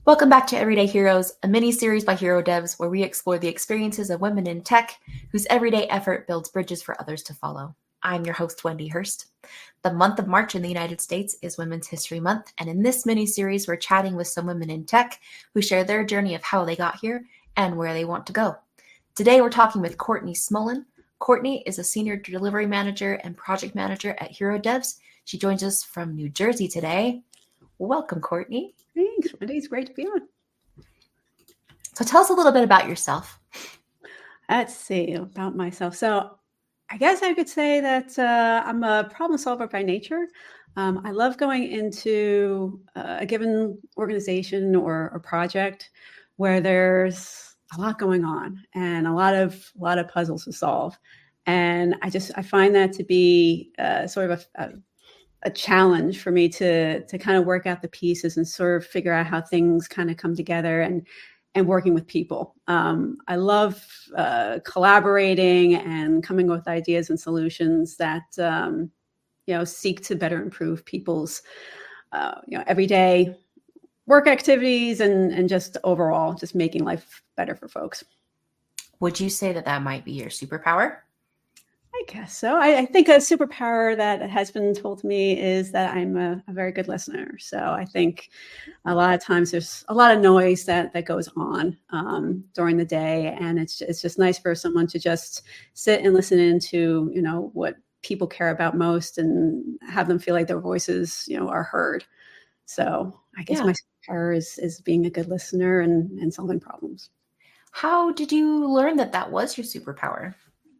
Welcome back to Everyday Heroes, a mini-series by Hero Devs where we explore the experiences of women in tech whose everyday effort builds bridges for others to follow. I'm your host, Wendy Hurst. The month of March in the United States is Women's History Month, and in this mini-series, we're chatting with some women in tech who share their journey of how they got here and where they want to go. Today, we're talking with Courtney Smolin. Courtney is a senior delivery manager and project manager at Hero Devs. She joins us from New Jersey today. Welcome, Courtney. Thanks, Wendy. It's great to be on. So tell us a little bit about yourself. Let's see about myself. So I guess I could say that I'm a problem solver by nature. I love going into a given organization or project where there's a lot going on and a lot of puzzles to solve. And I find that to be sort of a challenge for me to kind of work out the pieces and sort of figure out how things kind of come together and working with people. I love collaborating and coming up with ideas and solutions that seek to better improve people's everyday work activities and just overall just making life better for folks. Would you say that might be your superpower? I guess so. I think a superpower that has been told to me is that I'm a very good listener. So I think a lot of times there's a lot of noise that goes on during the day. And it's just nice for someone to just sit and listen into, what people care about most and have them feel like their voices, are heard. So I guess my superpower is being a good listener and solving problems. How did you learn that was your superpower?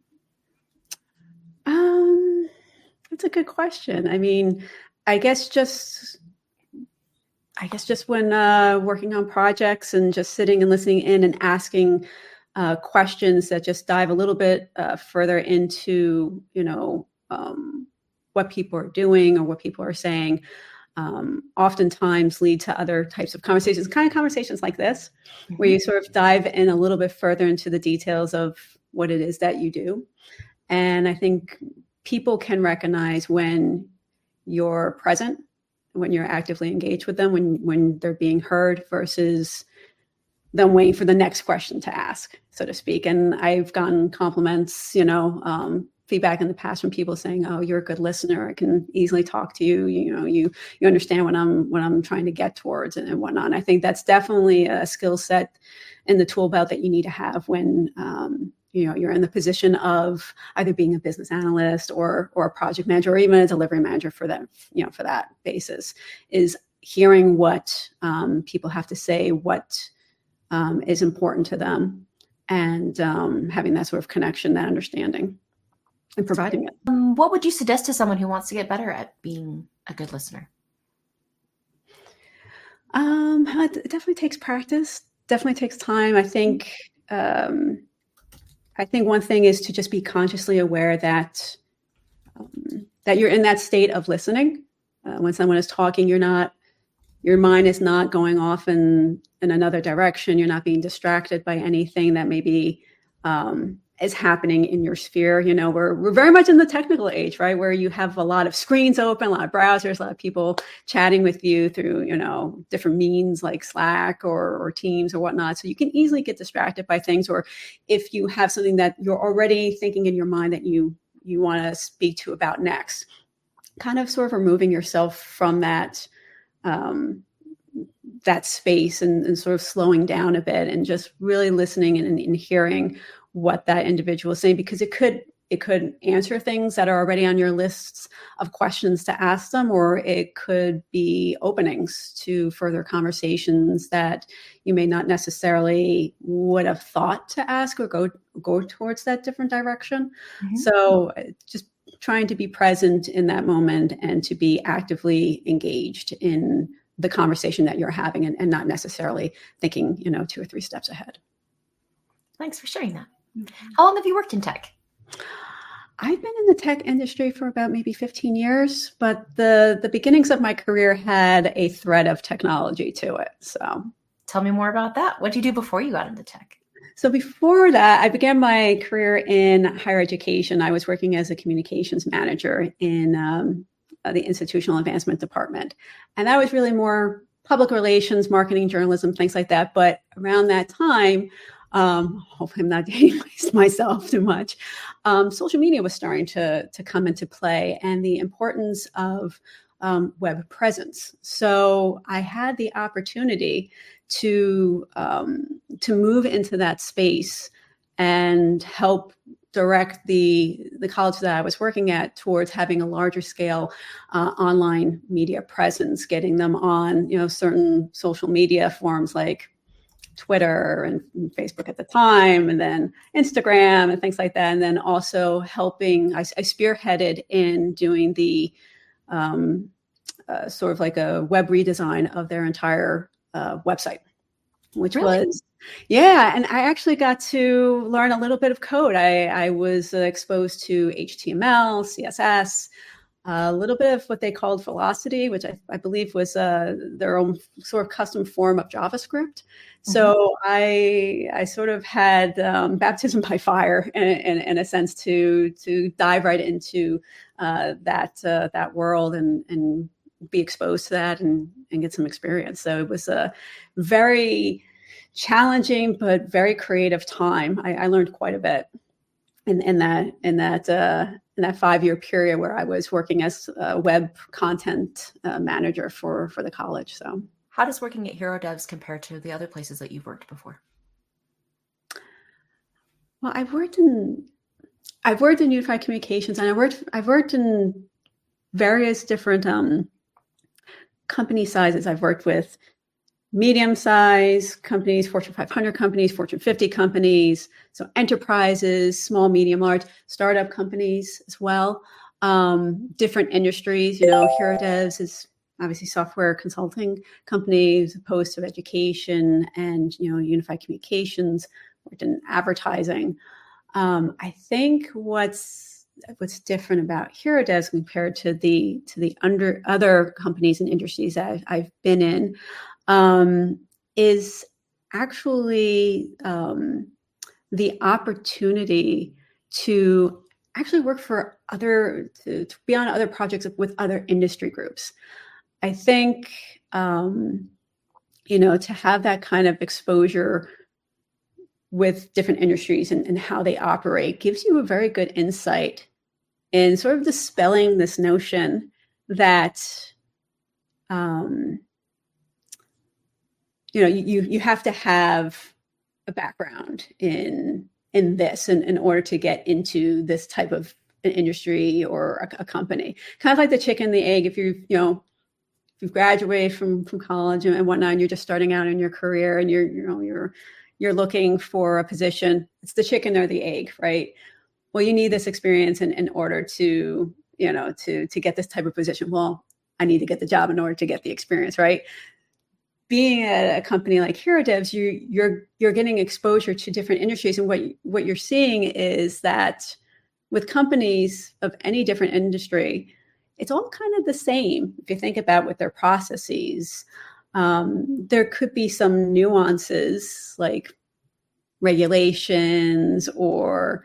That's a good question. I mean, I guess just when working on projects and just sitting and listening in and asking questions that just dive a little bit further into, what people are doing or what people are saying, oftentimes lead to other types of conversations, kind of conversations like this, where you sort of dive in a little bit further into the details of what it is that you do. And I think people can recognize when you're present, when you're actively engaged with them, when they're being heard versus them waiting for the next question to ask, so to speak. And I've gotten compliments, feedback in the past from people saying, "Oh, you're a good listener. I can easily talk to you. You understand what I'm trying to get towards and whatnot." And I think that's definitely a skill set in the tool belt that you need to have when you're in the position of either being a business analyst or a project manager or even a delivery manager for that, for that basis, is hearing what people have to say, what is important to them, and having that sort of connection, that understanding, and providing it. What would you suggest to someone who wants to get better at being a good listener? It definitely takes practice, definitely takes time. I think one thing is to just be consciously aware that you're in that state of listening. When someone is talking, your mind is not going off in another direction. You're not being distracted by anything that maybe is happening in your sphere. We're very much in the technical age, right? Where you have a lot of screens open, a lot of browsers, a lot of people chatting with you through, different means like Slack or Teams or whatnot. So you can easily get distracted by things. Or if you have something that you're already thinking in your mind that you want to speak to about next, kind of sort of removing yourself from that space and sort of slowing down a bit and just really listening and hearing what that individual is saying, because it could answer things that are already on your lists of questions to ask them, or it could be openings to further conversations that you may not necessarily would have thought to ask or go towards that different direction. Mm-hmm. So just trying to be present in that moment and to be actively engaged in the conversation that you're having and not necessarily thinking, 2 or 3 steps ahead. Thanks for sharing that. How long have you worked in tech? I've been in the tech industry for about maybe 15 years, but the beginnings of my career had a thread of technology to it. So tell me more about that. What did you do before you got into tech? So before that, I began my career in higher education. I was working as a communications manager in the institutional advancement department. And that was really more public relations, marketing, journalism, things like that. But around that time, hopefully I'm not dating myself too much, social media was starting to come into play, and the importance of web presence. So I had the opportunity to move into that space and help direct the college that I was working at towards having a larger scale online media presence, getting them on certain social media forums like Twitter and Facebook at the time, and then Instagram and things like that. And then also helping, I spearheaded in doing the sort of like a web redesign of their entire website, which was, yeah. And I actually got to learn a little bit of code. I was exposed to HTML, CSS, a little bit of what they called Velocity, which I believe was their own sort of custom form of JavaScript. So I sort of had baptism by fire in a sense to dive right into that world and be exposed to that and get some experience. So it was a very challenging but very creative time. I learned quite a bit in that 5-year period where I was working as a web content manager for the college. So, how does working at HeroDevs compare to the other places that you've worked before? Well, I've worked in Unified Communications, and I've worked in various different company sizes. I've worked with medium-sized companies, Fortune 500 companies, Fortune 50 companies, so enterprises, small, medium, large, startup companies as well. Different industries, HeroDevs is obviously software consulting company as opposed to education, and Unified Communications, worked in advertising. I think what's different about HeroDevs compared to the other companies and industries that I've been in is actually the opportunity to actually work for to be on other projects with other industry groups. I think to have that kind of exposure with different industries and how they operate gives you a very good insight in sort of dispelling this notion that you have to have a background in this in order to get into this type of an industry or a company. Kind of like the chicken and the egg. If you've graduated from college and whatnot, and you're just starting out in your career, and you're looking for a position, it's the chicken or the egg, right? Well, you need this experience in order to get this type of position. Well, I need to get the job in order to get the experience, right? Being at a company like HeroDevs, you're getting exposure to different industries, and what you're seeing is that with companies of any different industry, it's all kind of the same. If you think about with their processes, there could be some nuances like regulations or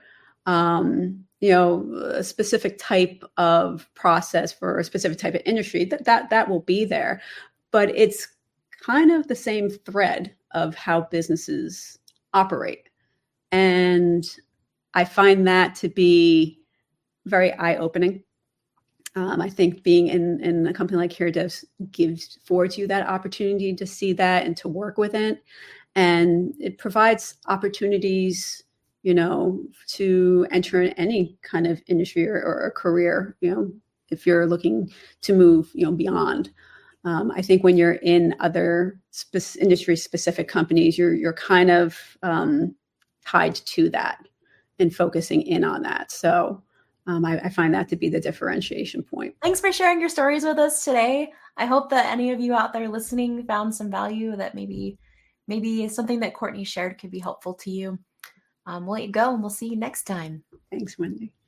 a specific type of process for a specific type of industry that will be there, but it's kind of the same thread of how businesses operate. And I find that to be very eye-opening. I think being in a company like HeroDevs affords you that opportunity to see that and to work with it. And it provides opportunities, to enter in any kind of industry or a career, if you're looking to move, beyond. I think when you're in other industry-specific companies, you're kind of tied to that and focusing in on that. So I find that to be the differentiation point. Thanks for sharing your stories with us today. I hope that any of you out there listening found some value, that maybe something that Courtney shared could be helpful to you. We'll let you go, and we'll see you next time. Thanks, Wendy.